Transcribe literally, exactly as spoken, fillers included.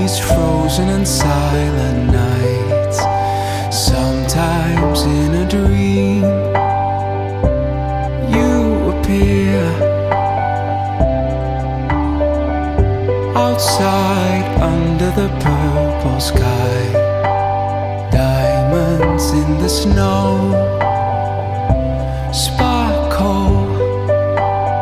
these frozen and silent nights, sometimes in a dream you appear outside under the purple sky, diamonds in the snow.